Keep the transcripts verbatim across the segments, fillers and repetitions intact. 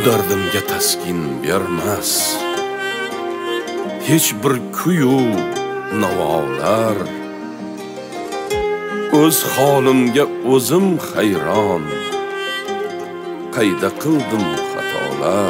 dardimga taskin bermas hech bir kuyu navolar. O'z holimga o'zim hayron, qayda qildim xatolar.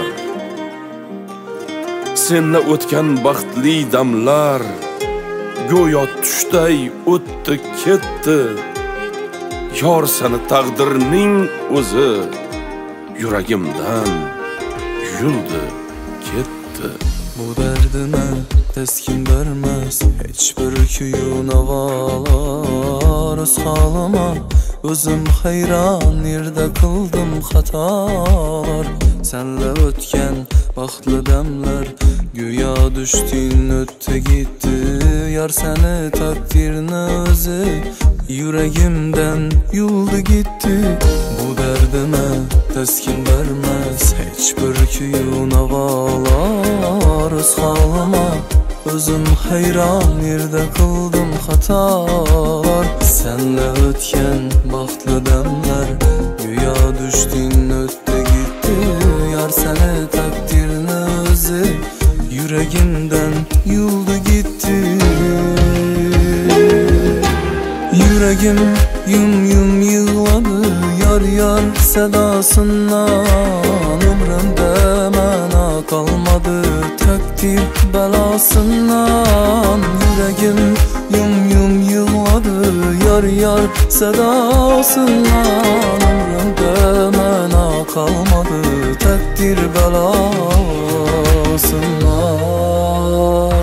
Senla o'tgan baxtli damlar go'yo tushday o'tdi ketdi. Yor seni taqdirning o'zi yuragimdan yuldi ketdi. Bu derdime teskin vermez hiçbir kuyu navalar. Öz halıma özüm hayran yerde kıldım hatalar. Senle ötken baxtlı demler güya düştün ötte gitti. Yar seni takdirini özü yüreğimden yuldu gitti. Bu derdime teskin vermez hiçbir kuyu navalar. Öz halıma özüm hayran yerde kıldım hatalar. Senle ötken baxtlı demler güya düştün ötte gitti. Yar seni takdirini özü yüreğimden yuldu gitti. Yüreğim yum yum yığladı yar yar sedasından. Ömrümde mana kalmadı takdir belasından. Yüreğim yum yum yığladı yar yar sedasından. Ömrümde mana kalmadı takdir belasından.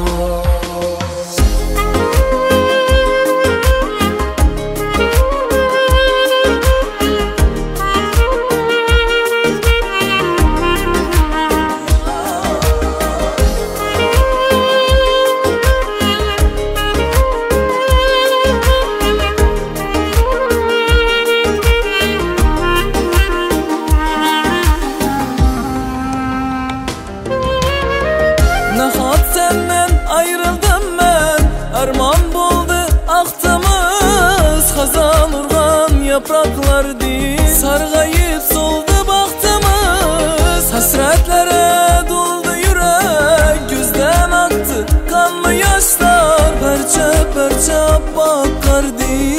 Nahat senden ayrıldım ben, arman buldu ahtımız. Hazan urgan yapraklar değil, sargayıp soldu bahtımız. Hasretlere doldu yürek, gözden aktı kanlı yaşlar. Parça parça bakar değil